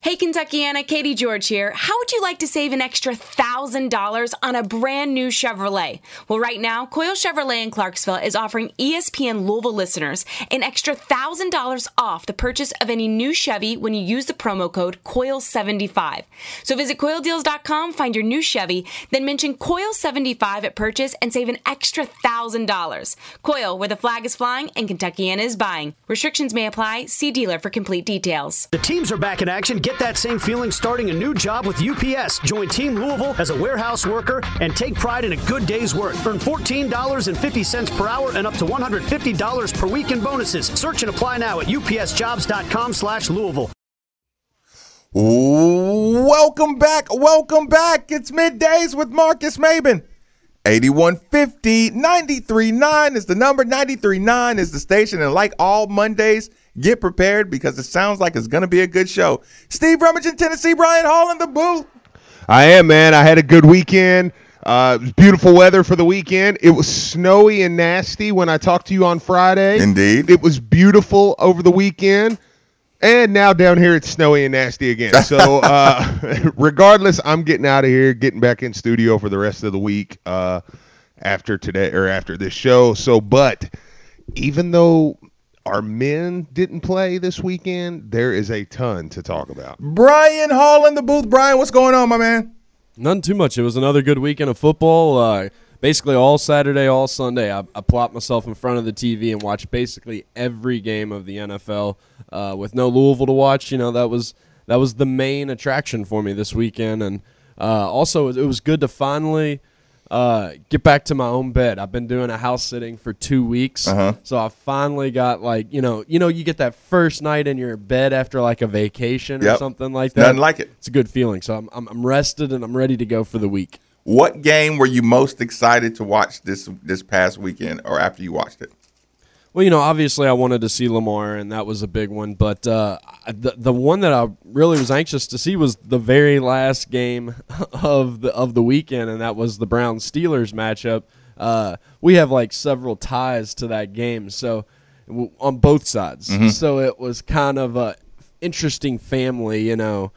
Hey, Kentuckiana, Katie George here. How would you like to save an extra $1,000 on a brand new Chevrolet? Well, right now, Coyle Chevrolet in Clarksville is offering ESPN Louisville listeners an extra $1,000 off the purchase of any new Chevy when you use the promo code COIL75. So visit CoilDeals.com, find your new Chevy, then mention COIL75 at purchase and save an extra $1,000. Coyle, where the flag is flying and Kentuckiana is buying. Restrictions may apply. See dealer for complete details. The teams are back in action. Get that same feeling starting a new job with UPS. Join Team Louisville as a warehouse worker and take pride in a good day's work. Earn $14.50 per hour and up to $150 per week in bonuses. Search and apply now at upsjobs.com/Louisville. Welcome back. It's Middays with Marcus Maben. 8150 93.9 is the number. 93.9 is the station. And like all Mondays, get prepared because it sounds like it's going to be a good show. Steve Rummage in Tennessee, Brian Hall in the booth. I am, man. I had a good weekend. It was beautiful weather for the weekend. It was snowy and nasty when I talked to you on Friday. Indeed. It was beautiful over the weekend. And now down here it's snowy and nasty again. So regardless, I'm getting out of here, getting back in studio for the rest of the week after today or after this show. But even though our men didn't play this weekend, there is a ton to talk about. Brian Hall in the booth. Brian, what's going on, my man? None too much. It was another good weekend of football. Basically all Saturday, all Sunday, I plopped myself in front of the TV and watched basically every game of the NFL. With no Louisville to watch, that was the main attraction for me this weekend. And also, it was good to finally get back to my own bed. I've been doing a house sitting for 2 weeks, so I finally got you get that first night in your bed after like a vacation or something like that. Nothing like it. It's a good feeling. So I'm rested and I'm ready to go for the week. What game were you most excited to watch this past weekend or after you watched it? Well, obviously I wanted to see Lamar, and that was a big one. But the one that I really was anxious to see was the very last game of the weekend, and that was the Browns-Steelers matchup. We have like several ties to that game, so on both sides. Mm-hmm. So it was kind of a interesting family.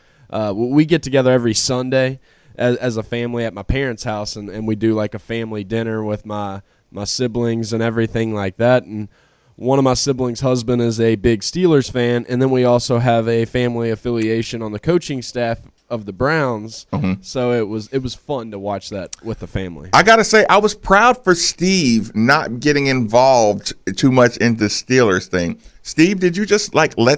We get together every Sunday as a family at my parents' house, and we do like a family dinner with my siblings and everything like that. And one of my siblings' husband is a big Steelers fan, and then we also have a family affiliation on the coaching staff of the Browns. Mm-hmm. So it was fun to watch that with the family. I gotta say, I was proud for Steve not getting involved too much in the Steelers thing. Steve, did you just get over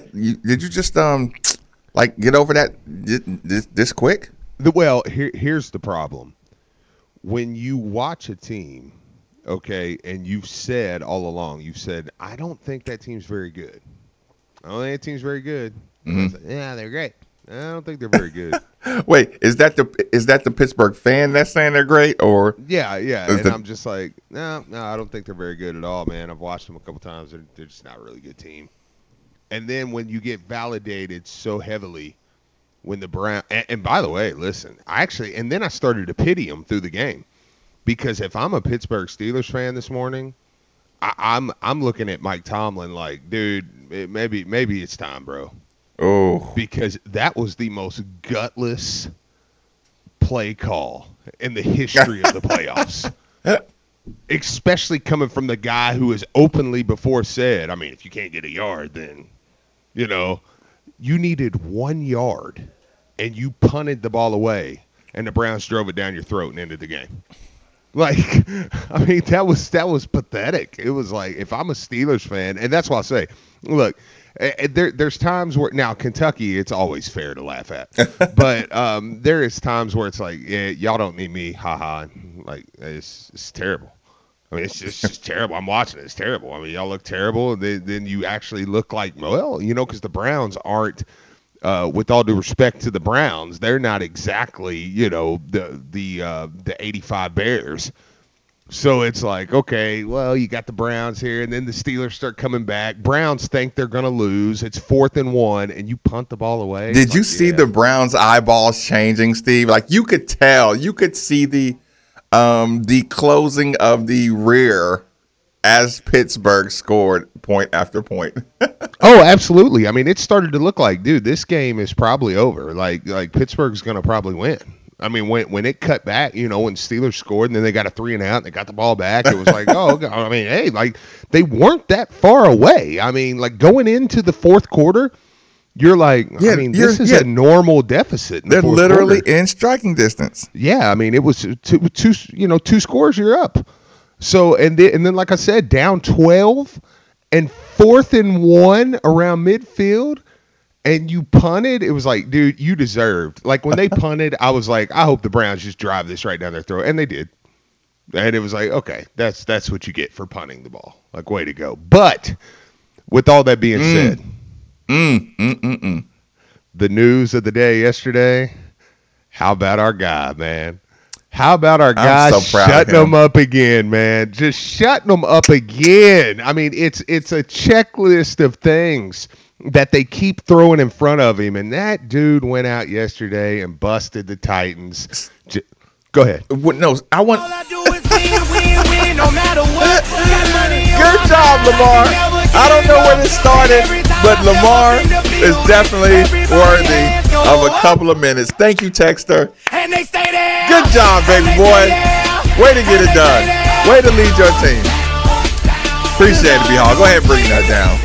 that this quick? Well, here's the problem. When you watch a team, okay, and you've said all along, I don't think that team's very good. I don't think that team's very good. Mm-hmm. Like, yeah, they're great. I don't think they're very good. Wait, is that the Pittsburgh fan that's saying they're great, or? Yeah. And I'm just like, no, I don't think they're very good at all, man. I've watched them a couple times. They're just not a really good team. And then when you get validated so heavily, when the Browns, and by the way, listen, I started to pity them through the game, because if I'm a Pittsburgh Steelers fan this morning, I'm looking at Mike Tomlin like, dude, maybe it's time, bro. Oh, because that was the most gutless play call in the history of the playoffs, especially coming from the guy who has openly before said, I mean, if you can't get a yard, then you needed 1 yard. And you punted the ball away, and the Browns drove it down your throat and ended the game. Like, I mean, that was pathetic. It was like, if I'm a Steelers fan, and that's why I say, look, there's times where, now Kentucky, it's always fair to laugh at, but there is times where it's like, yeah, y'all don't need me, haha. Like, it's terrible. I mean, it's just terrible. I'm watching it. It's terrible. I mean, y'all look terrible. Then you actually look like, well, because the Browns aren't. With all due respect to the Browns, they're not exactly, the 85 Bears. So it's like, okay, well, you got the Browns here, and then the Steelers start coming back. Browns think they're going to lose. It's 4th and 1, and you punt the ball away. Did you see the Browns' eyeballs changing, Steve? Like, you could tell. You could see the closing of the rear as Pittsburgh scored point after point. Oh, absolutely. I mean, it started to look like, dude, this game is probably over. Like Pittsburgh's going to probably win. I mean, when it cut back, when Steelers scored and then they got a 3 and out and they got the ball back, it was like, oh, I mean, hey, like they weren't that far away. I mean, like going into the fourth quarter, you're like, I mean, this is a normal deficit. They're literally in striking distance. Yeah, I mean, it was two scores, you're up. So and then like I said, down 12 and 4th and 1 around midfield. And you punted, it was like, dude, you deserved. Like, when they punted, I was like, I hope the Browns just drive this right down their throat. And they did. And it was like, okay, that's what you get for punting the ball. Like, way to go. But with all that being said, the news of the day yesterday, how about our guy, man? How about our guy shutting them up again, man? Just shutting them up again. I mean, it's a checklist of things that they keep throwing in front of him, and that dude went out yesterday and busted the Titans. Go ahead. No, I want. All I do is win, no matter what. Good job, Lamar. I don't know when it started, but Lamar is definitely worthy of a couple of minutes. Thank you, Texter. And they stay there. Good job, baby boy. Way to get it done. Way to lead your team. Appreciate it, B-Hall. Go ahead and bring that down.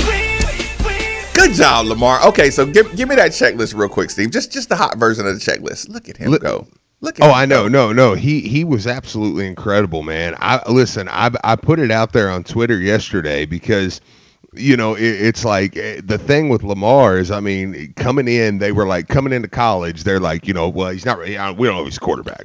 Good job, Lamar. Okay, so give me that checklist real quick, Steve. Just the hot version of the checklist. Look at him go. Look at him I know. Go. No. He was absolutely incredible, man. I put it out there on Twitter yesterday because, it's like the thing with Lamar is, I mean, coming into college, they're like, well, he's not really, we don't know if he's a quarterback.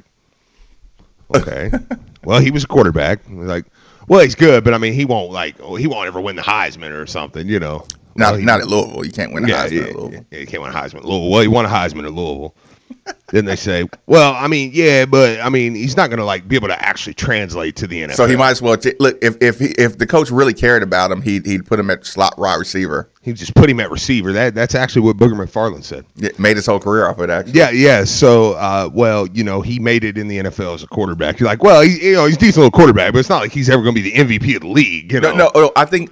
Okay. Well, he was a quarterback. Like, well, he's good, but I mean, he won't ever win the Heisman or something, Not at Louisville. You can't win a Heisman at Louisville. Yeah, you can't win a Heisman at Louisville. Well, he won a Heisman at Louisville. Then they say, well, I mean, yeah, but I mean, he's not going to be able to actually translate to the NFL. So he might as well look. If the coach really cared about him, he'd put him at slot wide receiver. He just put him at receiver. That's actually what Booger McFarland said. Yeah, made his whole career off of it. Actually. Yeah. So, he made it in the NFL as a quarterback. You're like, well, he's a decent little quarterback, but it's not like he's ever going to be the MVP of the league. No. I think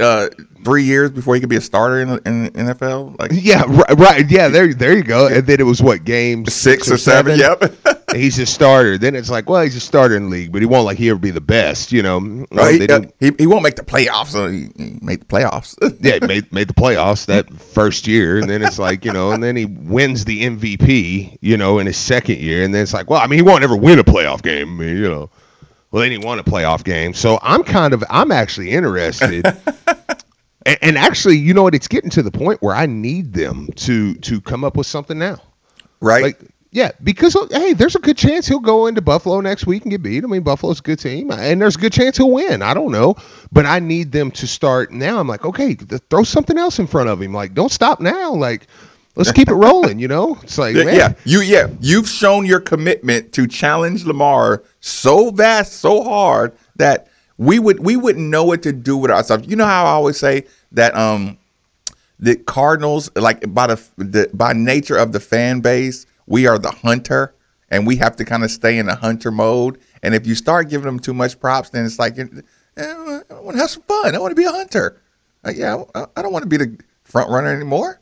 3 years before he could be a starter in the NFL. Like, yeah, right. Yeah, there you go. And then it was what, game 6 or 7? Yep. He's a starter. Then it's like, well, he's a starter in the league, but he won't ever be the best. He won't make the playoffs. So he made the playoffs. Yeah, made the playoffs that first year, and then it's like, and then he wins the MVP, in his second year, and then it's like, well, I mean, he won't ever win a playoff game, well, then he won a playoff game. So I'm actually interested. And actually, it's getting to the point where I need them to come up with something now. Right. Like, yeah, because, hey, there's a good chance he'll go into Buffalo next week and get beat. I mean, Buffalo's a good team, and there's a good chance he'll win. I don't know. But I need them to start now. I'm like, okay, throw something else in front of him. Like, don't stop now. Like, let's keep it rolling, It's like, man. You've shown your commitment to challenge Lamar so vast, so hard that we wouldn't know what to do with ourselves. You know how I always say that the Cardinals, like by nature of the fan base, we are the hunter, and we have to kind of stay in the hunter mode. And if you start giving them too much props, then it's like, I want to have some fun. I want to be a hunter. I don't want to be the front runner anymore.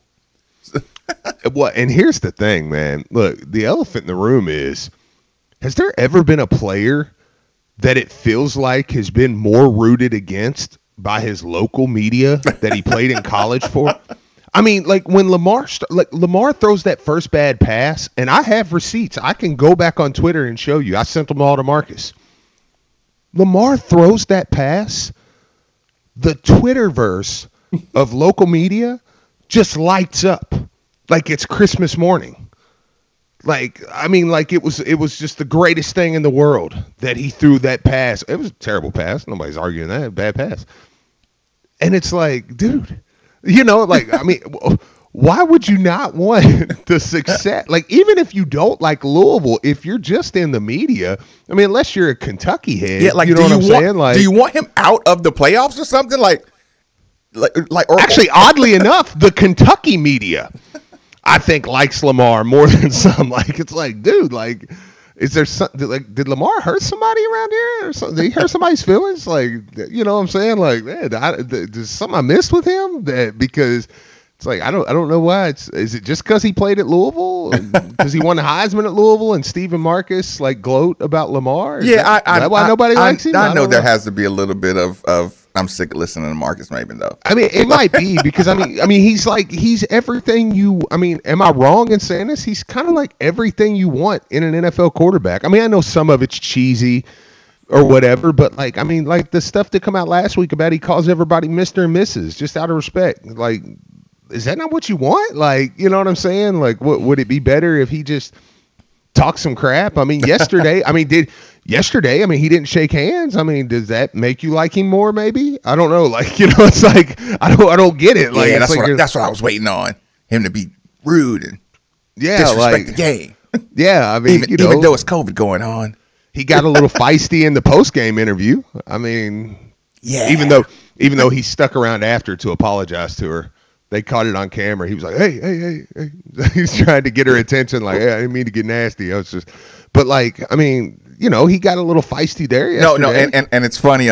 Well, and here's the thing, man. Look, the elephant in the room is, has there ever been a player that it feels like has been more rooted against by his local media that he played in college for? I mean, like when Lamar throws that first bad pass, and I have receipts. I can go back on Twitter and show you. I sent them all to Marcus. Lamar throws that pass, the Twitterverse of local media just lights up like it's Christmas morning. Like, I mean, like it was just the greatest thing in the world that he threw that pass. It was a terrible pass. Nobody's arguing that. Bad pass. And it's like, dude, I mean, why would you not want the success? Like, even if you don't like Louisville, if you're just in the media, I mean, unless you're a Kentucky head, yeah, like, you know what I'm saying? Like, do you want him out of the playoffs or something? Actually, oddly enough, the Kentucky media, I think, likes Lamar more than some. Like, it's like, dude, like, Is there something like, did Lamar hurt somebody around here or something? Did he hurt somebody's feelings? Like, you know what I'm saying? Like, man, there's something I missed with him because it's like, I don't know why. Is it just because he played at Louisville? Because he won the Heisman at Louisville and Stephen Marcus like gloat about Lamar? Is that why nobody likes him? I know there has to be a little bit of I'm sick of listening to Marcus Maben though. I mean, it might be because I mean, he's everything you. I mean, am I wrong in saying this? He's kind of like everything you want in an NFL quarterback. I mean, I know some of it's cheesy or whatever, but like, I mean, like the stuff that come out last week about he calls everybody Mr. and Mrs. just out of respect. Like, is that not what you want? Like, you know what I'm saying? Like, what would it be better if he just talked some crap? I mean, yesterday, he didn't shake hands. I mean, does that make you like him more? Maybe, I don't know. Like, you know, it's like I don't get it. Like, yeah, that's what I was waiting on, him to be rude and disrespect the game. Yeah, I mean, even though it's COVID going on, he got a little feisty in the post game interview. I mean, yeah, even though he stuck around after to apologize to her. They caught it on camera. He was like, hey. He's trying to get her attention. Like, hey, I didn't mean to get nasty. I was just, but like, I mean, you know, he got a little feisty there yesterday. No, and it's funny.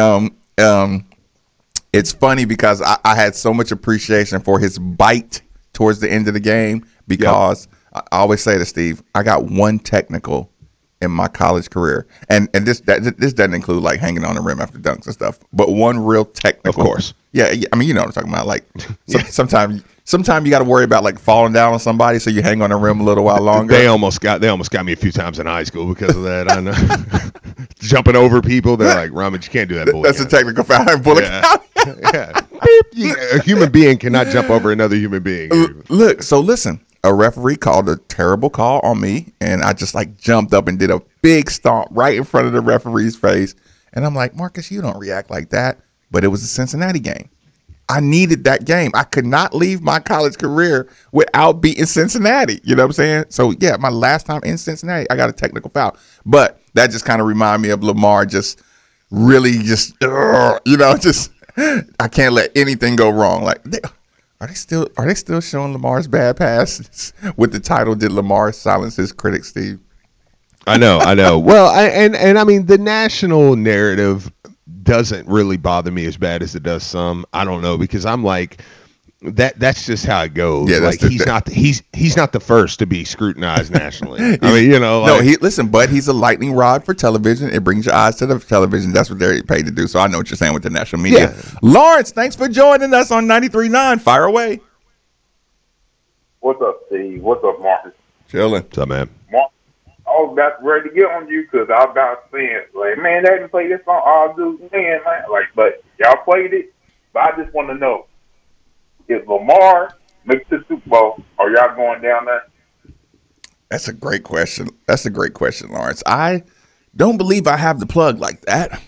It's funny because I had so much appreciation for his bite towards the end of the game because I always say to Steve, I got one technical in my college career, and this doesn't include like hanging on the rim after dunks and stuff, but one real technical. Of course. Yeah, I mean, you know what I'm talking about. Like, sometimes you got to worry about like falling down on somebody, so you hang on the rim a little while longer. They almost got me a few times in high school because of that. I know, jumping over people. They're like, Rummage, you can't do that. That's a technical foul in Bullock County. Yeah. A human being cannot jump over another human being. Look, so listen. A referee called a terrible call on me, and I just like jumped up and did a big stomp right in front of the referee's face. And I'm like, Marcus, you don't react like that. But it was a Cincinnati game. I needed that game. I could not leave my college career without beating Cincinnati. You know what I'm saying? So, yeah, my last time in Cincinnati, I got a technical foul. But that just kind of reminded me of Lamar just really just, I can't let anything go wrong. Like, are they still showing Lamar's bad passes with the title, Did Lamar Silence His Critics, Steve? I know. Well, I mean, the national narrative doesn't really bother me as bad as it does some. I don't know, because I'm like, that's just how it goes. Yeah, like he's not the first to be scrutinized nationally. I mean, you know, but he's a lightning rod for television. It brings your eyes to the television. That's what they're paid to do. So I know what you're saying with the national media. Yeah. Lawrence, thanks for joining us on 93.9. Fire away. What's up, Steve? What's up, Marcus? Chilling. What's up, man? I was about ready to get on you because I was about to say, like, man, they didn't play this song all dudes, man. Like, but y'all played it. But I just want to know, if Lamar makes the Super Bowl, are y'all going down there? That's a great question. Lawrence. I don't believe I have the plug like that.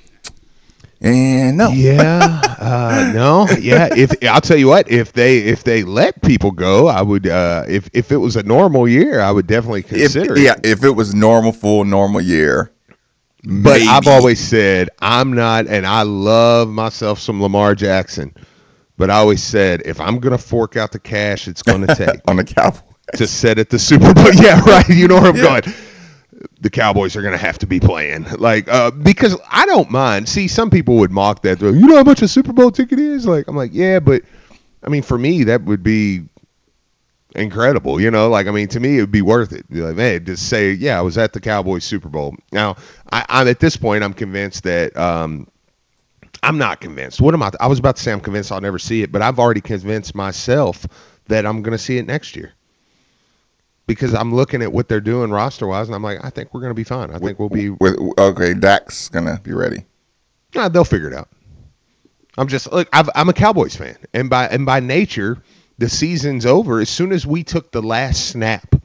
And no. Yeah. No. Yeah. If I'll tell you what, if they let people go, I would. If it was a normal year, I would definitely consider it. Yeah. If it was normal year. But maybe. I've always said I'm not, and I love myself some Lamar Jackson. But I always said, if I'm going to fork out the cash it's going to take on the Cowboys to set at the Super Bowl. Yeah, right. You know where I'm going. The Cowboys are going to have to be playing. Like, because I don't mind. See, some people would mock that. You know how much a Super Bowl ticket is? Like, I'm like, yeah, but I mean, for me, that would be incredible. You know, like, I mean, to me, it would be worth it. Like, man, just say, yeah, I was at the Cowboys Super Bowl. Now, I'm at this point, I'm convinced that, I'm not convinced. I was about to say I'm convinced I'll never see it, but I've already convinced myself that I'm going to see it next year. Because I'm looking at what they're doing roster-wise, and I'm like, I think we're going to be fine. I think we'll be... Okay, Dak's going to be ready. Nah, they'll figure it out. I'm a Cowboys fan, and by nature, the season's over. As soon as we took the last snap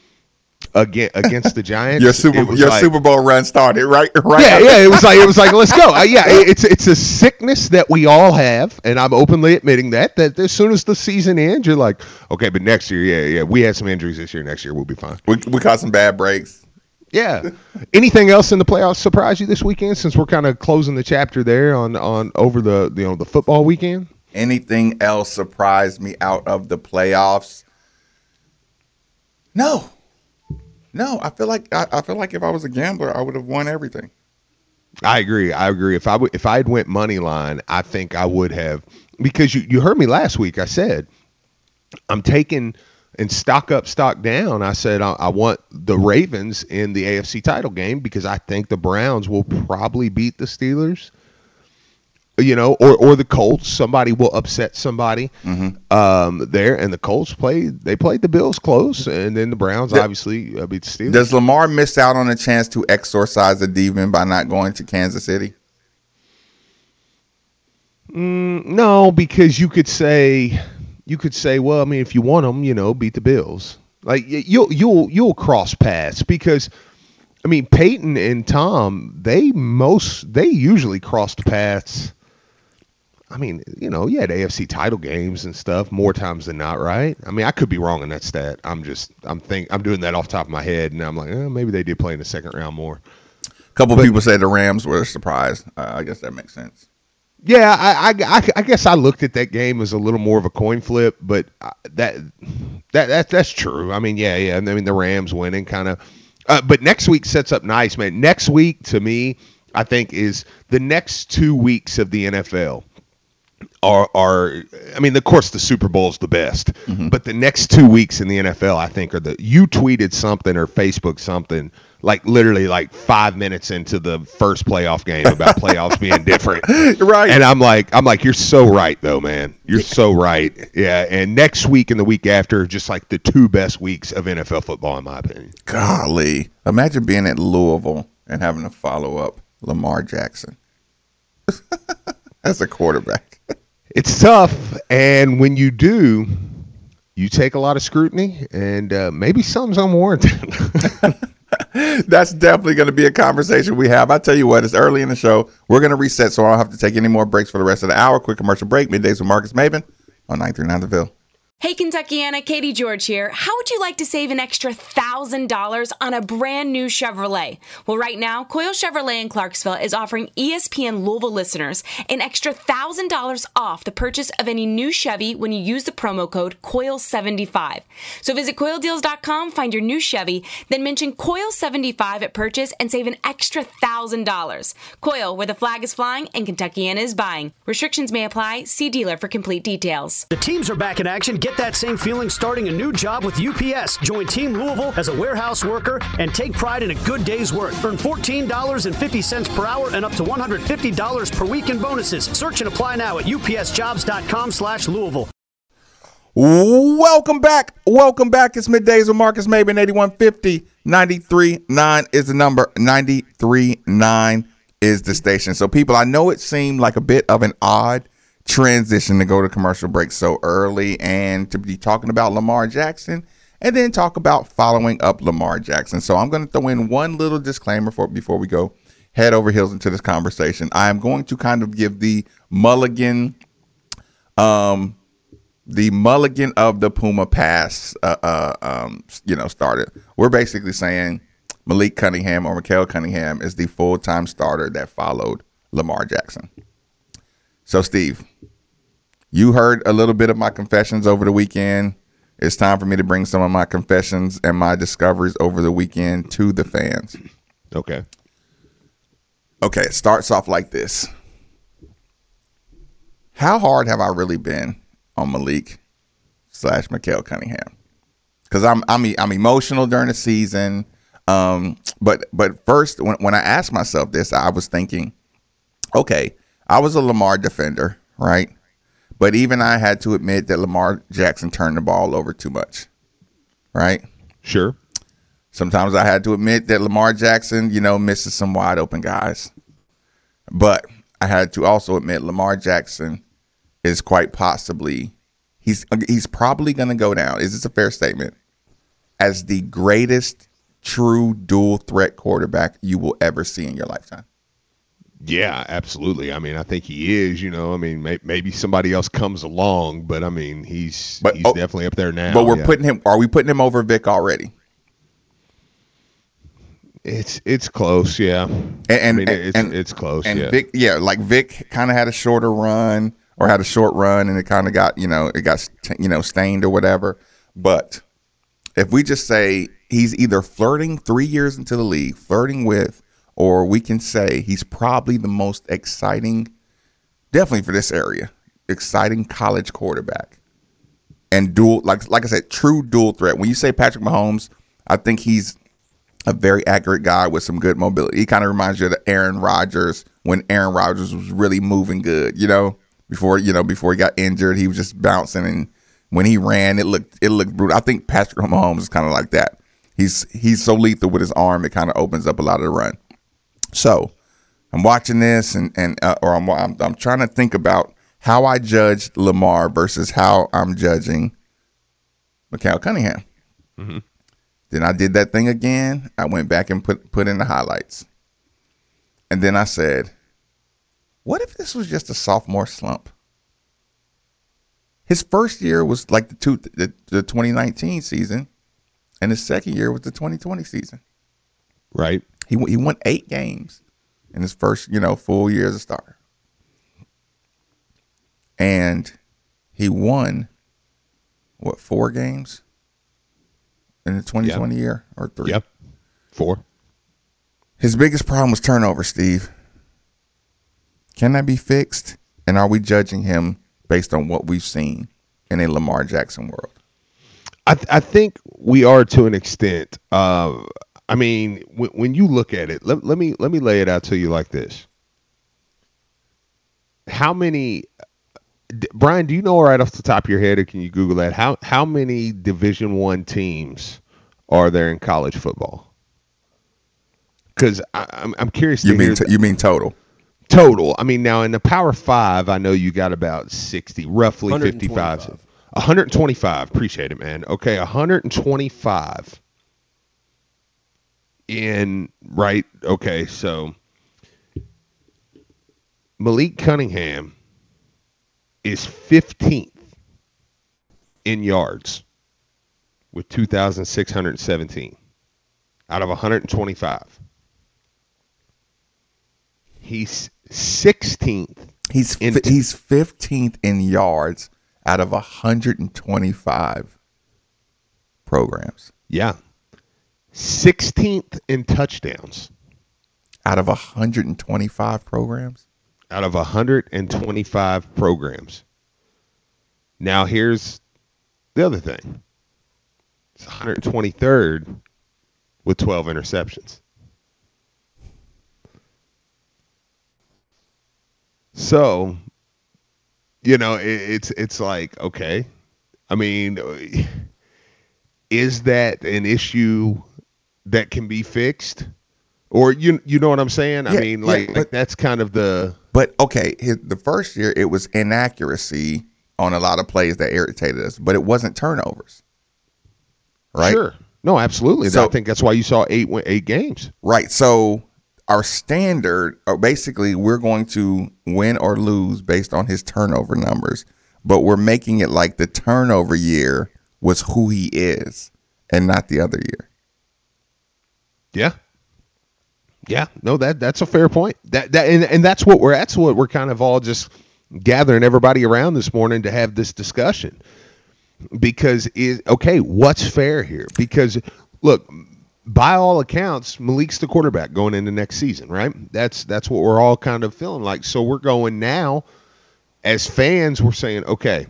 against the Giants, your Super Bowl run started, right? Yeah. It was like let's go. It's a sickness that we all have, and I'm openly admitting that as soon as the season ends, you're like, okay, but next year, we had some injuries this year. Next year we'll be fine. We caught some bad breaks. Yeah. Anything else in the playoffs surprise you this weekend? Since we're kind of closing the chapter there on over the football weekend. Anything else surprised me out of the playoffs? No. No, I feel like if I was a gambler, I would have won everything. I agree. If I had went money line, I think I would have, because you heard me last week. I said I'm taking and stock up, stock down. I said I want the Ravens in the AFC title game because I think the Browns will probably beat the Steelers. Or the Colts. Somebody will upset somebody there, and the Colts played the Bills close, and then the Browns obviously beat the Steelers. Does Lamar miss out on a chance to exorcise a demon by not going to Kansas City? No, because you could say, well, I mean, if you want them, beat the Bills. Like you'll cross paths because. I mean, Peyton and Tom, they usually crossed paths. I mean, you had AFC title games and stuff more times than not, right? I mean, I could be wrong in that stat. I'm doing that off the top of my head, and I'm like, maybe they did play in the second round more. A couple people said the Rams were surprised. I guess that makes sense. Yeah, I guess I looked at that game as a little more of a coin flip, but that's true. I mean, yeah. I mean, the Rams winning kind of. But next week sets up nice, man. Next week, to me, I think is the next 2 weeks of the NFL are I mean, of course, the Super Bowl is the best, but the next 2 weeks in the NFL, I think, you tweeted something or Facebook something, like literally like 5 minutes into the first playoff game about playoffs being different. Right. And I'm like, you're so right, though, man. You're so right. Yeah. And next week and the week after are just like the 2 best weeks of NFL football, in my opinion. Golly. Imagine being at Louisville and having to follow up Lamar Jackson as a quarterback. It's tough. And when you do, you take a lot of scrutiny, and maybe something's unwarranted. That's definitely going to be a conversation we have. I tell you what, it's early in the show. We're going to reset, so I don't have to take any more breaks for the rest of the hour. Quick commercial break. Middays with Marcus Maben on 939 The Ville. Hey, Kentuckiana, Katie George here. How would you like to save an extra $1,000 on a brand new Chevrolet? Well, right now, Coyle Chevrolet in Clarksville is offering ESPN Louisville listeners an extra $1,000 off the purchase of any new Chevy when you use the promo code COIL75. So visit CoilDeals.com, find your new Chevy, then mention COIL75 at purchase and save an extra $1,000. Coyle, where the flag is flying and Kentuckiana is buying. Restrictions may apply. See dealer for complete details. The teams are back in action. Get that same feeling starting a new job with UPS. Join Team Louisville as a warehouse worker and take pride in a good day's work. Earn $14.50 per hour and up to $150 per week in bonuses. Search and apply now at upsjobs.com/Louisville. Welcome back. It's Middays with Marcus Maben. 8150 93.9 is the number. 93.9 is the station. So, people, I know it seemed like a bit of an odd transition to go to commercial break so early and to be talking about Lamar Jackson and then talk about following up Lamar Jackson. So I'm going to throw in one little disclaimer before we go head over heels into this conversation. I am going to kind of give the mulligan of the Puma pass, started. We're basically saying Malik Cunningham or Mikael Cunningham is the full-time starter that followed Lamar Jackson. So, Steve, you heard a little bit of my confessions over the weekend. It's time for me to bring some of my confessions and my discoveries over the weekend to the fans. Okay. It starts off like this. How hard have I really been on Malik/Mikael Cunningham? Because I'm emotional during the season. But first, when I asked myself this, I was thinking, okay, I was a Lamar defender, right? But even I had to admit that Lamar Jackson turned the ball over too much, right? Sure. Sometimes I had to admit that Lamar Jackson, misses some wide open guys. But I had to also admit Lamar Jackson is quite possibly, he's probably going to go down. Is this a fair statement? As the greatest true dual threat quarterback you will ever see in your lifetime. Yeah, absolutely. I mean, I think he is, I mean, maybe somebody else comes along, but I mean, he's definitely up there now. But are we putting him over Vic already? It's close, yeah. It's close, and yeah. Vic, like Vic kind of had a short run, and it kind of got, stained or whatever. But if we just say he's either flirting 3 years into the league, flirting with, or we can say he's probably the most exciting, definitely for this area, exciting college quarterback. And dual, like I said, true dual threat. When you say Patrick Mahomes, I think he's a very accurate guy with some good mobility. He kind of reminds you of Aaron Rodgers when Aaron Rodgers was really moving good, before he got injured, he was just bouncing, and when he ran, it looked brutal. I think Patrick Mahomes is kind of like that. He's so lethal with his arm, it kind of opens up a lot of the run. So I'm watching this, and I'm trying to think about how I judged Lamar versus how I'm judging Mikael Cunningham. Mm-hmm. Then I did that thing again. I went back and put in the highlights. And then I said, what if this was just a sophomore slump? His first year was like the 2019 season, and his second year was the 2020 season. Right. He won 8 games in his first, full year as a starter. And he won, 4 games in the 2020 year, or 3? Yep. 4. His biggest problem was turnover, Steve. Can that be fixed? And are we judging him based on what we've seen in a Lamar Jackson world? I think we are to an extent. When you look at it, let me lay it out to you like this. How many, Brian, do you know right off the top of your head, or can you Google that? How many Division I teams are there in college football? Because I'm curious to hear. You mean total? Total. I mean, now in the Power 5, I know you got about 60, roughly 55. 125. Appreciate it, man. Okay, 125. Okay, so Malik Cunningham is 15th in yards with 2,617 out of 125. He's 16th. He's 15th in yards out of 125 programs. Yeah. 16th in touchdowns. Out of 125 programs? Out of 125 programs. Now here's the other thing. It's 123rd with 12 interceptions. So, it's like, okay. I mean, is that an issue that can be fixed? Or you know what I'm saying? I mean, like that's kind of the. But okay, the first year it was inaccuracy on a lot of plays that irritated us, but it wasn't turnovers, right? Sure. No, absolutely. So, I think that's why you saw 8 games. Right. So our standard, or basically, we're going to win or lose based on his turnover numbers, but we're making it like the turnover year was who he is and not the other year. Yeah. Yeah, no, that's a fair point. And that's what we're kind of all just gathering everybody around this morning to have this discussion. Because what's fair here? Because look, by all accounts, Malik's the quarterback going into next season, right? That's what we're all kind of feeling like. So we're going now as fans, we're saying, okay,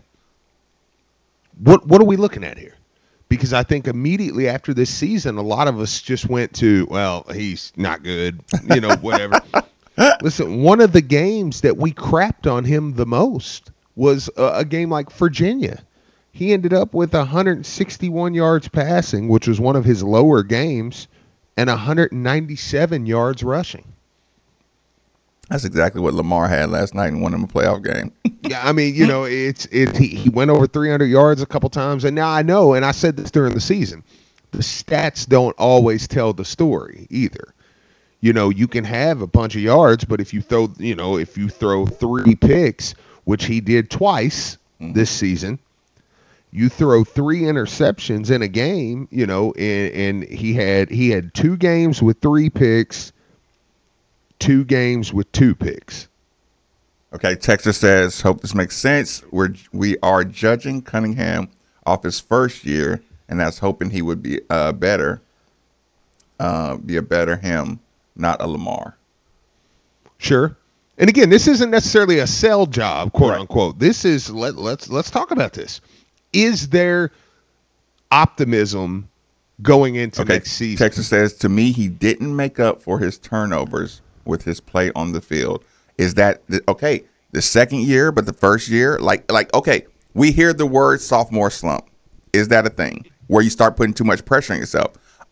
what are we looking at here? Because I think immediately after this season, a lot of us just went to, well, he's not good, whatever. Listen, one of the games that we crapped on him the most was a game like Virginia. He ended up with 161 yards passing, which was one of his lower games, and 197 yards rushing. That's exactly what Lamar had last night and won him a playoff game. Yeah, I mean, he went over 300 yards a couple times, and now I know, and I said this during the season, the stats don't always tell the story either. You can have a bunch of yards, but if you throw 3 picks, which he did twice this season, you throw 3 interceptions in a game, and he had 2 games with 3 picks, 2 games with 2 picks. Okay, Texas says, hope this makes sense. We are judging Cunningham off his first year, and that's hoping he would be better be a better him, not a Lamar. Sure. And again, this isn't necessarily a sell job, quote unquote. This is let's talk about this. Is there optimism going into next season? Texas says, to me, he didn't make up for his turnovers with his play on the field. Is that okay? The second year, but the first year, like okay, we hear the word sophomore slump. Is that a thing where you start putting too much pressure on yourself?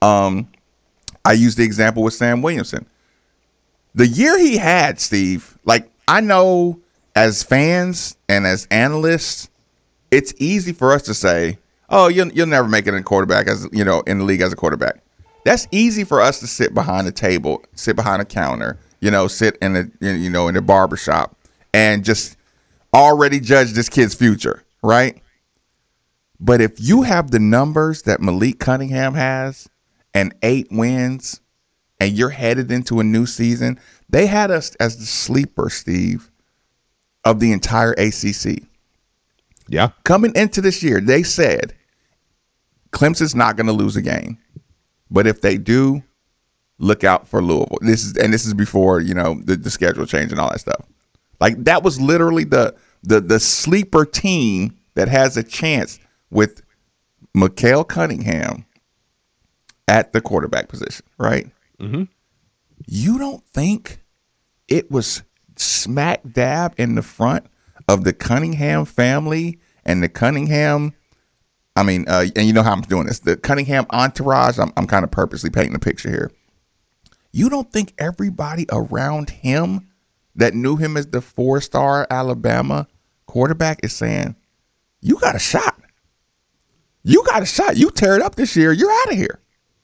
I used the example with Sam Williamson. The year he had, Steve, like I know as fans and as analysts, it's easy for us to say, oh, you'll never make it in quarterback in the league as a quarterback. That's easy for us to sit behind a table, sit behind a counter, sit in a barbershop and just already judge this kid's future, right? But if you have the numbers that Malik Cunningham has and 8 wins and you're headed into a new season, they had us as the sleeper, Steve, of the entire ACC. Yeah. Coming into this year, they said Clemson's not going to lose a game. But if they do, look out for Louisville. This is before, the schedule change and all that stuff. Like that was literally the sleeper team that has a chance with Malik Cunningham at the quarterback position, right? Mm-hmm. You don't think it was smack dab in the front of the Cunningham family and the Cunningham, and you know how I'm doing this, the Cunningham entourage, I'm kind of purposely painting a picture here. You don't think everybody around him that knew him as the 4-star Alabama quarterback is saying, you got a shot. You got a shot. You tear it up this year, you're out of here.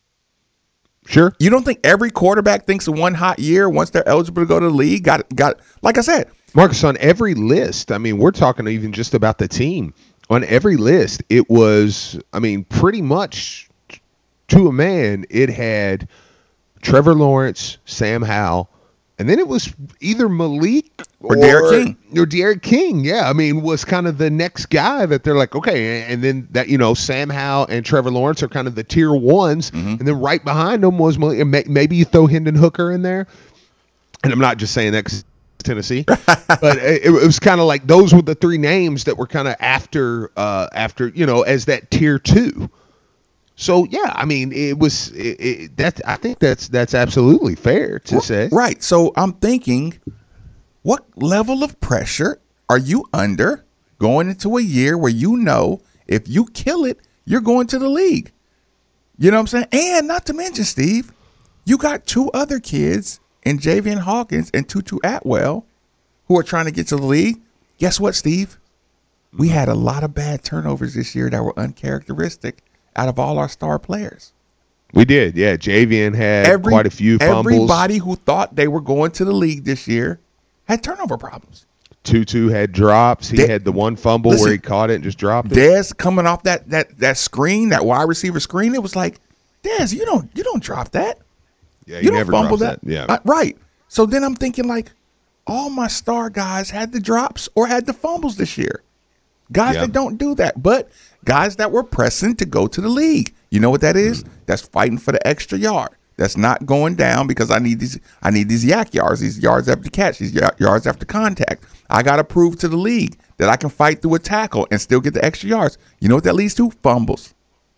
Sure. You don't think every quarterback thinks of one hot year once they're eligible to go to the league? Got like I said, Marcus, on every list, we're talking even just about the team. On every list, it was, pretty much to a man, it had Trevor Lawrence, Sam Howell, and then it was either Malik or Derek King. Or Derek King, yeah. Was kind of the next guy that they're like, okay, and then that, Sam Howell and Trevor Lawrence are kind of the tier ones, and then right behind them was Malik, and maybe you throw Hendon Hooker in there. And I'm not just saying that because Tennessee, but it was kind of like those were the 3 names that were kind of after as that tier 2. So yeah, it was that. I think that's absolutely fair to say. Right. So I'm thinking, what level of pressure are you under going into a year where if you kill it, you're going to the league? You know what I'm saying? And not to mention, Steve, you got 2 other kids in Javian Hawkins and Tutu Atwell who are trying to get to the league. Guess what, Steve? We had a lot of bad turnovers this year that were uncharacteristic out of all our star players. We did, yeah. Javian had quite a few fumbles. Everybody who thought they were going to the league this year had turnover problems. Tutu had drops. He had the one fumble where he caught it and just dropped it. Dez coming off that screen, that wide receiver screen, it was like, Dez, you don't drop that. Yeah, you don't never fumble that. Yeah, right. So then I'm thinking like, all my star guys had the drops or had the fumbles this year. Guys that don't do that, but guys that were pressing to go to the league. You know what that is? That's fighting for the extra yard. That's not going down because I need these yak yards, these yards after catch, these yards after contact. I got to prove to the league that I can fight through a tackle and still get the extra yards. You know what that leads to? Fumbles.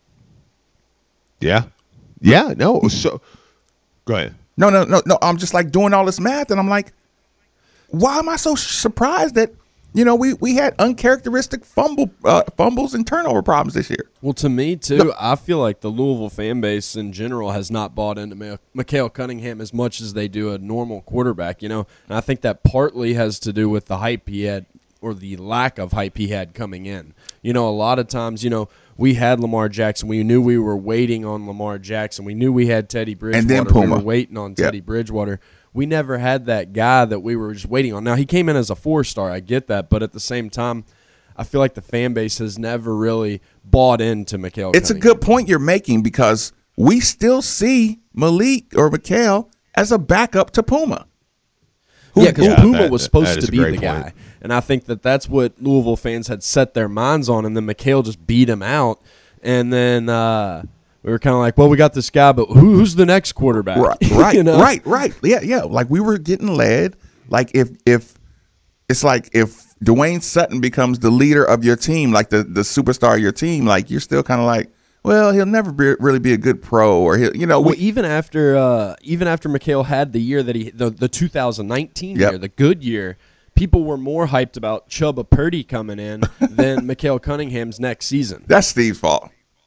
Yeah. Yeah, no. So go ahead. No. I'm just like doing all this math and I'm like, why am I so surprised that we had uncharacteristic fumbles and turnover problems this year? Well, to me, too, I feel like the Louisville fan base in general has not bought into Malik Cunningham as much as they do a normal quarterback, And I think that partly has to do with the hype he had or the lack of hype he had coming in. A lot of times, we had Lamar Jackson. We knew we were waiting on Lamar Jackson. We knew we had Teddy Bridgewater. And then Puma. We were waiting on Teddy Bridgewater. We never had that guy that we were just waiting on. Now, he came in as a 4-star. I get that. But at the same time, I feel like the fan base has never really bought into Malik Cunningham. It's a good point you're making because we still see Malik as a backup to Puma. Because Puma was supposed to be the guy. And I think that's what Louisville fans had set their minds on. And then Malik just beat him out. And then we were kind of like, well, we got this guy, but who's the next quarterback? Right, You know? right. Yeah. Like we were getting led. Like if it's like if Dwayne Sutton becomes the leader of your team, like the superstar of your team, like you're still kind of like, well, he'll never really be a good pro, or he'll, Well, even after Mikhail had the year that the 2019 year, the good year, people were more hyped about Chubba Purdy coming in than Mikhail Cunningham's next season. That's Steve's fault.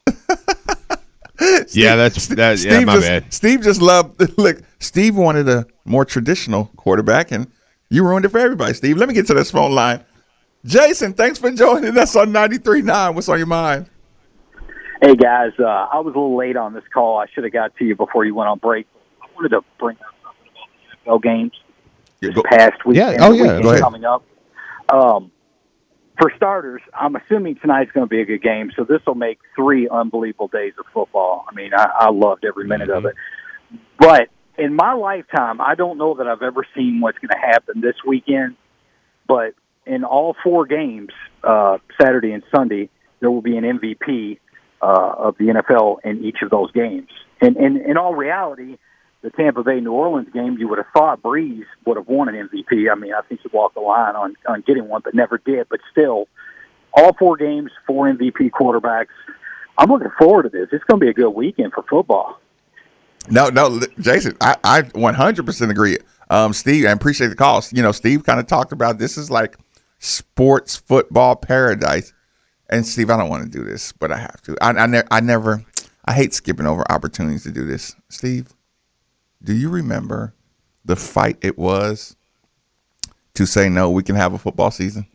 Steve, my bad. Steve just loved. Look, Steve wanted a more traditional quarterback, and you ruined it for everybody. Steve, let me get to this phone line. Jason, thanks for joining us on 93.9. What's on your mind? Hey, guys. I was a little late on this call. I should have got to you before you went on break. I wanted to bring up something about the NFL games this past weekend. Go ahead. Coming up. For starters, I'm assuming tonight's going to be a good game, so this will make 3 unbelievable days of football. I mean, I loved every minute of it. But in my lifetime, I don't know that I've ever seen what's going to happen this weekend, but in all 4 games, Saturday and Sunday, there will be an MVP of the NFL in each of those games. And in all reality, the Tampa Bay-New Orleans game, you would have thought Breeze would have won an MVP. I mean, I think he walked the line on getting one, but never did. But still, all 4 games, 4 MVP quarterbacks. I'm looking forward to this. It's going to be a good weekend for football. No, Jason, I 100% agree. Steve, I appreciate the call. Steve kind of talked about this is like sports football paradise. And Steve, I don't want to do this, but I have to. I hate skipping over opportunities to do this. Steve, do you remember the fight it was to say no, we can have a football season?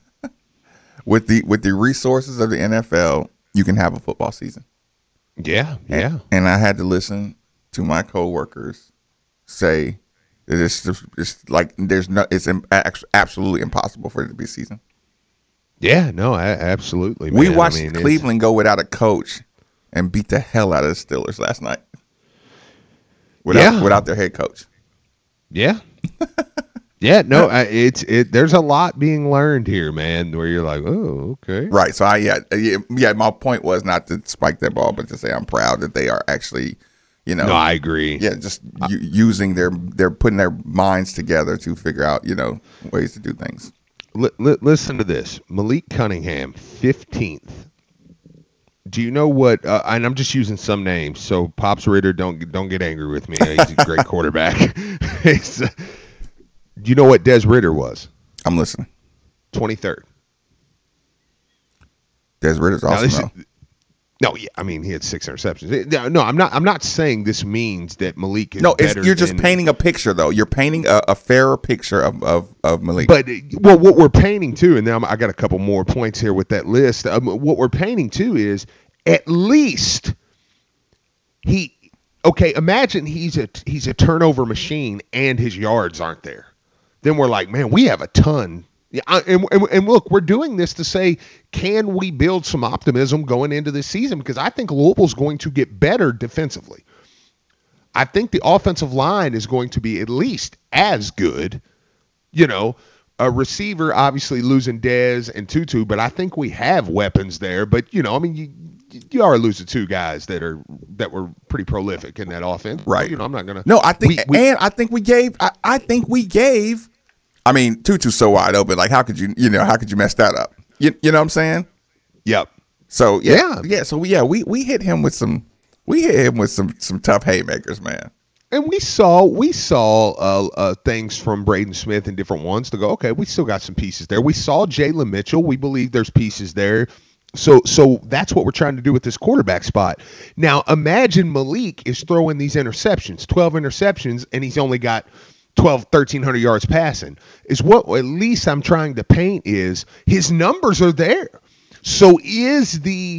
with the resources of the NFL, you can have a football season. Yeah. And I had to listen to my coworkers say that it's absolutely impossible for it to be a season. Yeah, no, absolutely. Man. We watched Cleveland go without a coach and beat the hell out of the Steelers last night. Without their head coach. Yeah. Yeah, no, there's a lot being learned here, man, where you're like, oh, okay. Right. So my point was not to spike that ball, but to say I'm proud that they are actually, No, I agree. Yeah, just using they're putting their minds together to figure out, ways to do things. Listen to this. Malik Cunningham, 15th. Do you know what? And I'm just using some names, so Pops Ritter, don't get angry with me. He's a great quarterback. Do you know what Des Ritter was? I'm listening. 23rd. Des Ritter's awesome. No, yeah, I mean he had 6 interceptions. No, I'm not saying this means that Malik is better. You're just painting a picture, though. You're painting a fairer picture of Malik. But what we're painting too, and now I got a couple more points here with that list. What we're painting too is at least imagine he's a turnover machine and his yards aren't there. Then we're like, man, we have a ton. Yeah, and look, we're doing this to say, can we build some optimism going into this season? Because I think Louisville's going to get better defensively. I think the offensive line is going to be at least as good. A receiver obviously losing Dez and Tutu, but I think we have weapons there. But you are losing 2 guys that were pretty prolific in that offense. Right. I'm not gonna. No, I think I think we gave. I mean, Tutu's so wide open. Like, how could you mess that up? You know what I'm saying? Yep. So yeah. So we hit him with some tough haymakers, man. And we saw things from Braden Smith and different ones to go, okay, we still got some pieces there. We saw Jalen Mitchell. We believe there's pieces there. So that's what we're trying to do with this quarterback spot. Now, imagine Malik is throwing these interceptions, 12 interceptions, and he's only got 1,300 yards passing. Is what at least I'm trying to paint is his numbers are there. So is the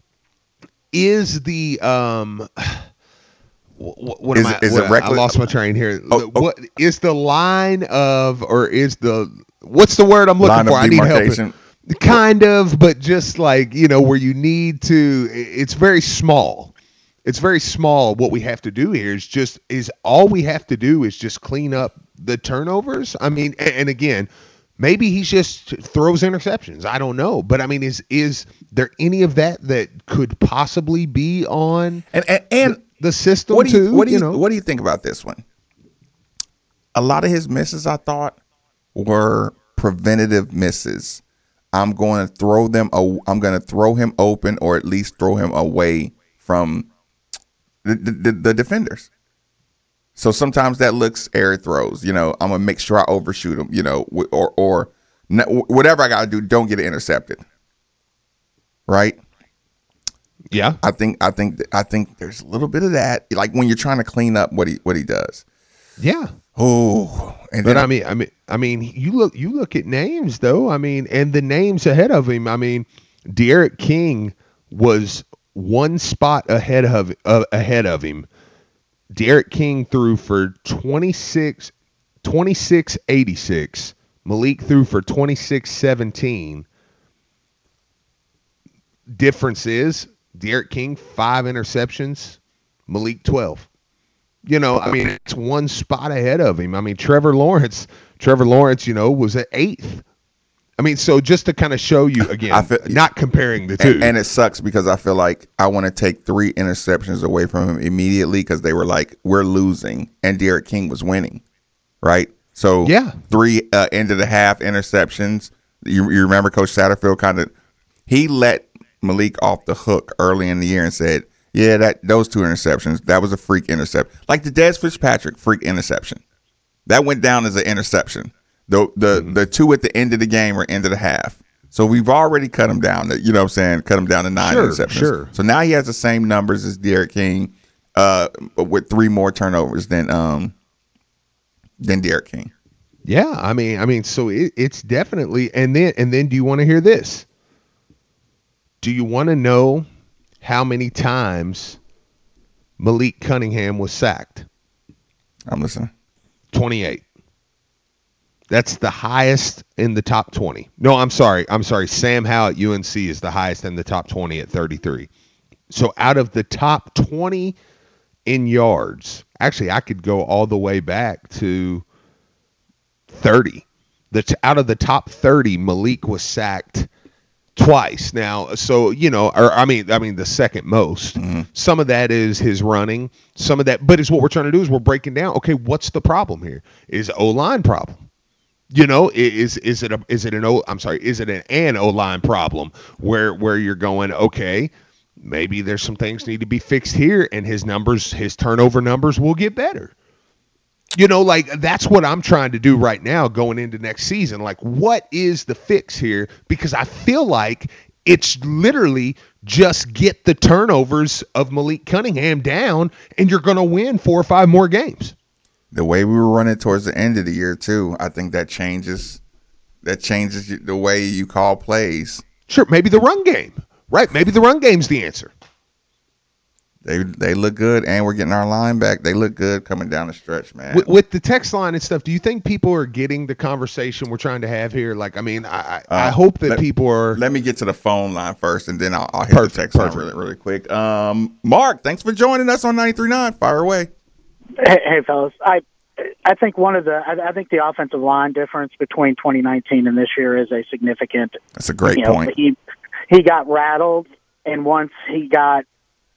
what am I? I lost my train here. What is the line of, or is the, what's the word I'm looking for? I need help. Kind of, but just like, where you need to, it's very small. It's very small. What we have to do here is all we have to do is just clean up the turnovers. I mean, and again, Maybe he just throws interceptions. I don't know. But I mean, is there any of that could possibly be on and the system what do you, too? What do you think about this one? A lot of his misses, I thought, were preventative misses. I'm going to throw him open, or at least throw him away from the defenders. So sometimes that looks air throws. I'm gonna make sure I overshoot him. Or whatever I gotta do. Don't get it intercepted. Right. Yeah. I think there's a little bit of that. Like when you're trying to clean up what he does. Yeah. Oh, and but I mean, you look at names though. I mean, and the names ahead of him. I mean, D'Eriq King was one spot ahead of him. D'Eriq King threw for 26.86. Malik threw for 26.17. Difference is D'Eriq King 5 interceptions, Malik 12. I mean, it's one spot ahead of him. I mean, Trevor Lawrence, was at 8th. I mean, so just to kind of show you again, not comparing the two. And it sucks because I feel like I want to take 3 interceptions away from him immediately because they were like, we're losing, and D'Eriq King was winning, right? So 3 end of the half interceptions. You remember Coach Satterfield he let Malik off the hook early in the year and said, yeah, those 2 interceptions, that was a freak interception. Like the Dez Fitzpatrick freak interception. That went down as an interception. The 2 at the end of the game or end of the half. So we've already cut him down to, cut him down to 9 interceptions. Sure. So now he has the same numbers as D'Eriq King, with 3 more turnovers than D'Eriq King. Yeah, I mean, so it's definitely, and then do you want to hear this? Do you want to know how many times Malik Cunningham was sacked? I'm listening. 28. That's the highest in the top 20. No, I'm sorry. Sam Howell at UNC is the highest in the top 20 at 33. So out of the top 20 in yards, actually, I could go all the way back to 30. Out of the top 30, Malik was sacked twice now. So, the second most. Mm-hmm. Some of that is his running. Some of that, but it's what we're trying to do is we're breaking down. Okay, what's the problem here? Is O-line problem? Is it an O-line problem where you're going, okay, maybe there's some things need to be fixed here, and his turnover numbers will get better. That's what I'm trying to do right now going into next season. Like, what is the fix here? Because I feel like it's literally just get the turnovers of Malik Cunningham down, and you're going to win 4 or 5 more games. The way we were running towards the end of the year, too, I think that changes the way you call plays. Sure, maybe the run game, right? Maybe the run game's the answer. They look good, and we're getting our line back. They look good coming down the stretch, man. With the text line and stuff, do you think people are getting the conversation we're trying to have here? Like, I mean, I hope that people are. Let me get to the phone line first, and then I'll hit the text line really quick. Mark, thanks for joining us on 93.9. Fire away. Hey, fellas. I think I think the offensive line difference between 2019 and this year is a significant. That's a great point. He got rattled, and once he got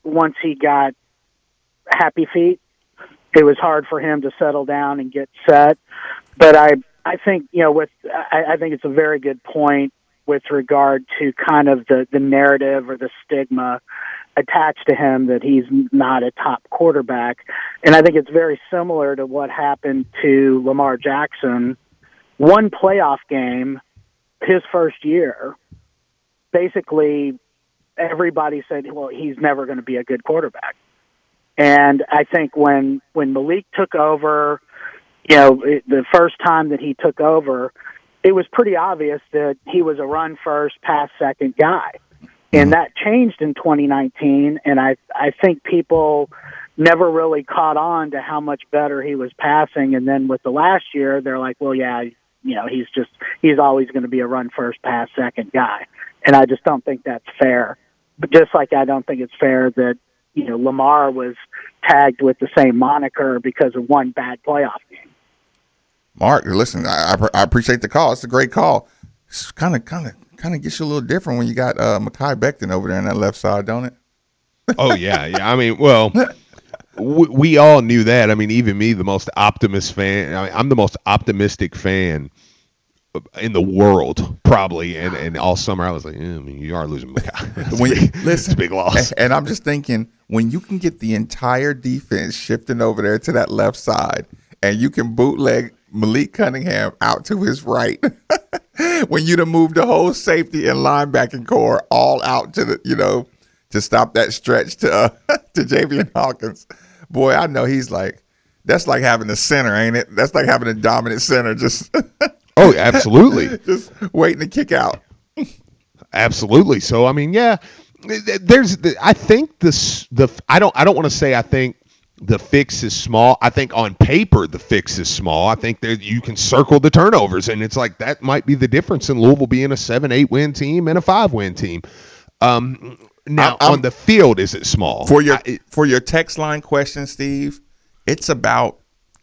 happy feet, it was hard for him to settle down and get set. But I think I think it's a very good point with regard to kind of the narrative or the stigma attached to him that he's not a top quarterback. And I think it's very similar to what happened to Lamar Jackson. One playoff game, his first year, basically everybody said, well, he's never going to be a good quarterback. And I think when Malik took over, the first time that he took over, it was pretty obvious that he was a run first, pass second guy. And that changed in 2019, and I think people never really caught on to how much better he was passing. And then with the last year, they're like, well, yeah, he's always going to be a run first, pass second guy. And I just don't think that's fair. But just like I don't think it's fair that, Lamar was tagged with the same moniker because of one bad playoff game. Mark, listen, I appreciate the call. It's a great call. It's kind of gets you a little different when you got Mekhi Becton over there on that left side, don't it? Oh yeah. I mean, well, we all knew that. I mean, even me, the most optimist fan. I'm the most optimistic fan in the world, probably. And all summer, I was like, I mean, you are losing Mekhi. Listen, it's a big loss. And I'm just thinking, when you can get the entire defense shifting over there to that left side, and you can bootleg Malik Cunningham out to his right, when you'd have moved the whole safety and linebacking core all out to the, to stop that stretch to Javian Hawkins. Boy, I know he's like, that's like having a center, ain't it? That's like having a dominant center, just oh, absolutely, just waiting to kick out. Absolutely. So I mean, yeah, I think I don't want to say I think the fix is small. I think on paper the fix is small. I think that you can circle the turnovers, and it's like that might be the difference in Louisville being a 7-8 win team and a 5-win team. Now on the field, is it small? For your text line question, Steve, it's about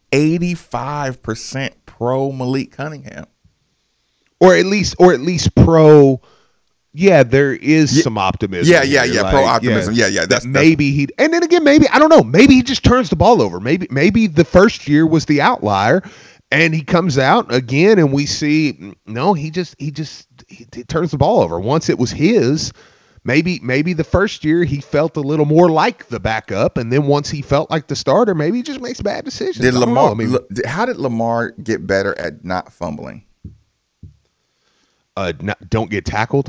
85% pro Malik Cunningham, or at least pro. Yeah, there is some optimism. Yeah, like, pro optimism. Yeah. That's maybe and then again, maybe I don't know. Maybe he just turns the ball over. Maybe the first year was the outlier, and he comes out again, and we see he turns the ball over. Once it was his, maybe the first year he felt a little more like the backup, and then once he felt like the starter, maybe he just makes bad decisions. How did Lamar get better at not fumbling? Don't get tackled.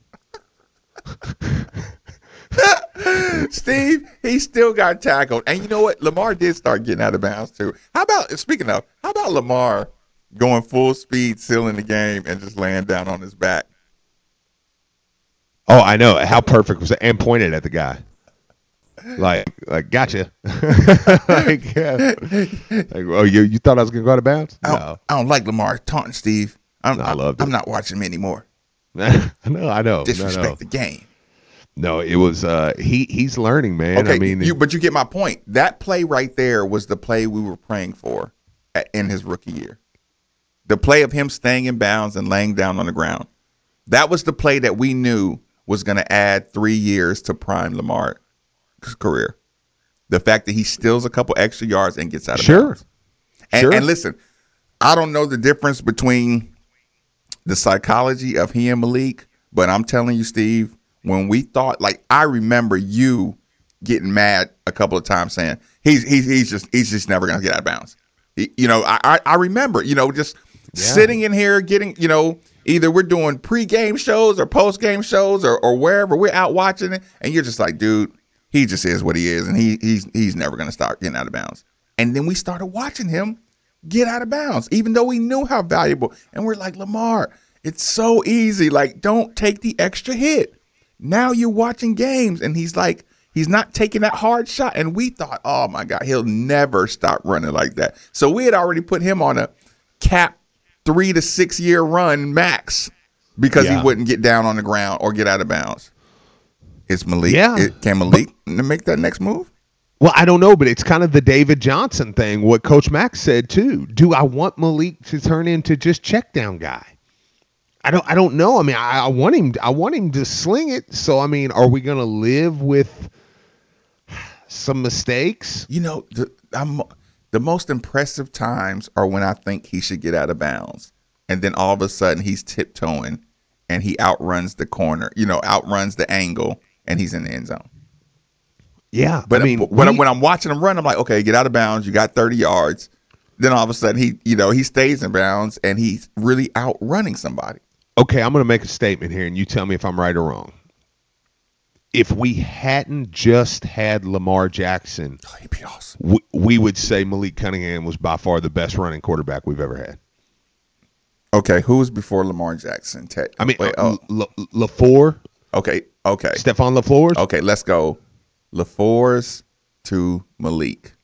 Steve, he still got tackled. And you know what? Lamar did start getting out of bounds too. How about Lamar going full speed, sealing the game, and just laying down on his back? Oh, I know. How perfect was it? And pointed at the guy. Like gotcha. Oh, you thought I was gonna go out of bounds? No. I don't like Lamar taunting Steve. I loved it. I'm not watching him anymore. No, I know. Disrespect the game. No, it was he's learning, man. Okay, I mean, but you get my point. That play right there was the play we were praying for in his rookie year. The play of him staying in bounds and laying down on the ground. That was the play that we knew was going to add 3 years to prime Lamar's career. The fact that he steals a couple extra yards and gets out of bounds. And listen, I don't know the difference between the psychology of he and Malik, but I'm telling you, Steve, when we thought, like, I remember you getting mad a couple of times saying he's just never going to get out of bounds. I remember, just sitting in here getting, either we're doing pre-game shows or post-game shows or wherever we're out watching it, and you're just like, dude, he just is what he is, and he's never going to start getting out of bounds. And then we started watching him get out of bounds, even though we knew how valuable. And we're like, Lamar, it's so easy. Like, don't take the extra hit. Now you're watching games, and he's not taking that hard shot. And we thought, oh, my God, he'll never stop running like that. So we had already put him on a cap 3 to 6 year run max because he wouldn't get down on the ground or get out of bounds. It's Malik. Yeah. Can Malik make that next move? Well, I don't know, but it's kind of the David Johnson thing, what Coach Mack said too. Do I want Malik to turn into just check down guy? I don't know. I mean, I want him to sling it. So I mean, are we going to live with some mistakes? The most impressive times are when I think he should get out of bounds, and then all of a sudden he's tiptoeing and he outruns the corner, outruns the angle, and he's in the end zone. Yeah, but when I'm watching him run, I'm like, okay, get out of bounds. You got 30 yards. Then all of a sudden he stays in bounds and he's really outrunning somebody. Okay, I'm going to make a statement here, and you tell me if I'm right or wrong. If we hadn't just had Lamar Jackson, he'd be awesome. We would say Malik Cunningham was by far the best running quarterback we've ever had. Okay, who was before Lamar Jackson? LaFleur. Okay. Stephon LaFleur. Okay, let's go. LaFleur's to Malik.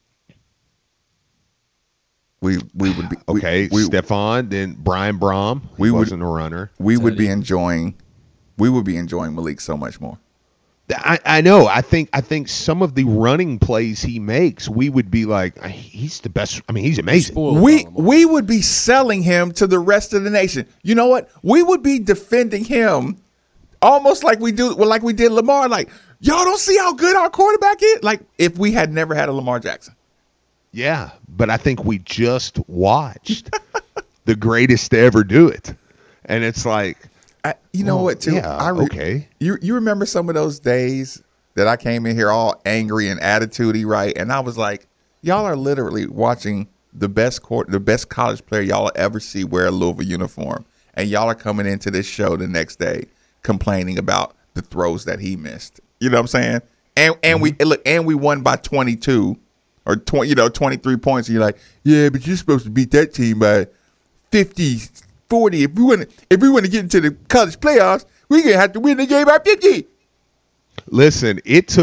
We would be Stephon, then Brian Brom. Wasn't a runner. We would be enjoying Malik so much more. I know. I think some of the running plays he makes, we would be like, he's the best. I mean, he's amazing. We would be selling him to the rest of the nation. You know what? We would be defending him almost like we did Lamar. Like, y'all don't see how good our quarterback is? Like, if we had never had a Lamar Jackson. Yeah, but I think we just watched the greatest to ever do it. And it's like, you know what, too? Yeah, okay. You remember some of those days that I came in here all angry and attitude-y, right? And I was like, y'all are literally watching the best college player y'all will ever see wear a Louisville uniform. And y'all are coming into this show the next day complaining about the throws that he missed. You know what I'm saying? And we won by 22 or 23 points. And you're like, yeah, but you're supposed to beat that team by 50, 40. If we want to get into the college playoffs, we're gonna have to win the game by 50. Listen,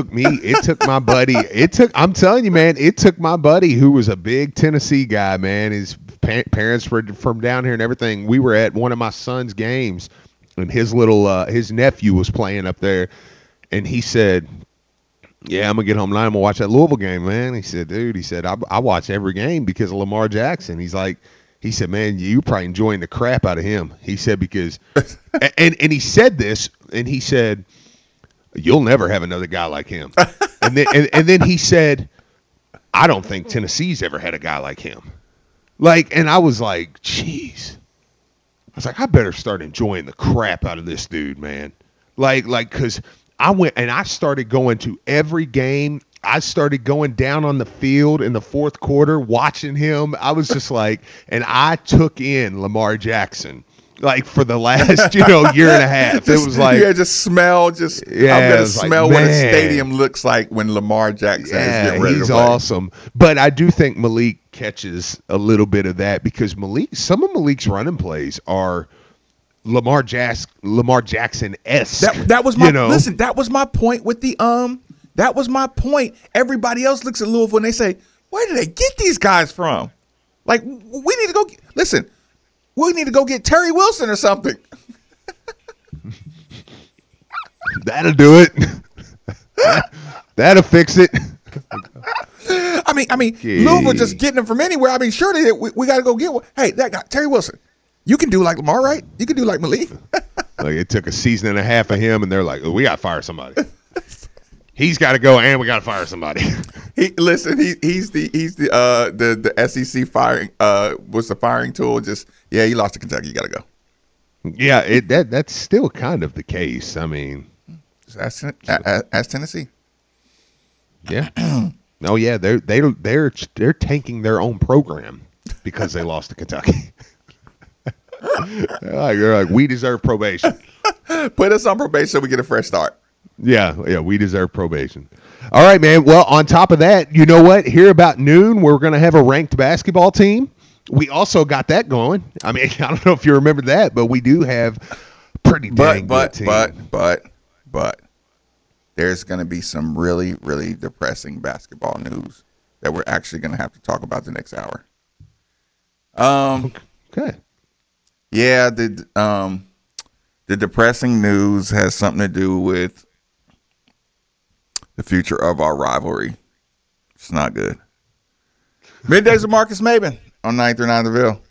I'm telling you, man, it took my buddy who was a big Tennessee guy, man. His parents were from down here and everything. We were at one of my son's games, and his nephew was playing up there, and he said, yeah, I'm gonna get home tonight. I'm gonna watch that Louisville game, man. He said, dude, I watch every game because of Lamar Jackson. He said, man, you probably enjoying the crap out of him. He said, because, and he said this, and he said, you'll never have another guy like him. And then he said, I don't think Tennessee's ever had a guy like him. And I was like, geez. I was like, I better start enjoying the crap out of this dude, man. Because I went and I started going to every game. I started going down on the field in the fourth quarter, watching him. I was just like, and I took in Lamar Jackson, for the last, year and a half. It was like, I'm gonna smell what a stadium looks like when Lamar Jackson is getting ready to play. He's awesome. But I do think Malik catches a little bit of that because some of Malik's running plays are Lamar Jackson-esque. That was my listen. That was my point with the That was my point. Everybody else looks at Louisville and they say, where do they get these guys from? We need to go listen. We need to go get Terry Wilson or something. That'll do it. That'll fix it. I mean, Louisville just getting them from anywhere. I mean, surely we got to go get one. Hey, that guy, Terry Wilson. You can do like Lamar, right? You can do like Malik. It took a season and a half of him, and they're like, we got to fire somebody. He's got to go, and we got to fire somebody. He's the SEC firing was the firing tool. You lost to Kentucky, you got to go. Yeah, that's still kind of the case. I mean, ask Tennessee. Yeah. Oh yeah, they're tanking their own program because they lost to Kentucky. They're like, we deserve probation. Put us on probation so we get a fresh start. Yeah, we deserve probation. All right, man. Well, on top of that, you know what? Here about noon, we're going to have a ranked basketball team. We also got that going. I mean, I don't know if you remember that, but we do have pretty dang good team. But there's going to be some really, really depressing basketball news that we're actually going to have to talk about the next hour. Okay. Yeah, the depressing news has something to do with the future of our rivalry. It's not good. Middays with Marcus Maben on 93.9 The Ville.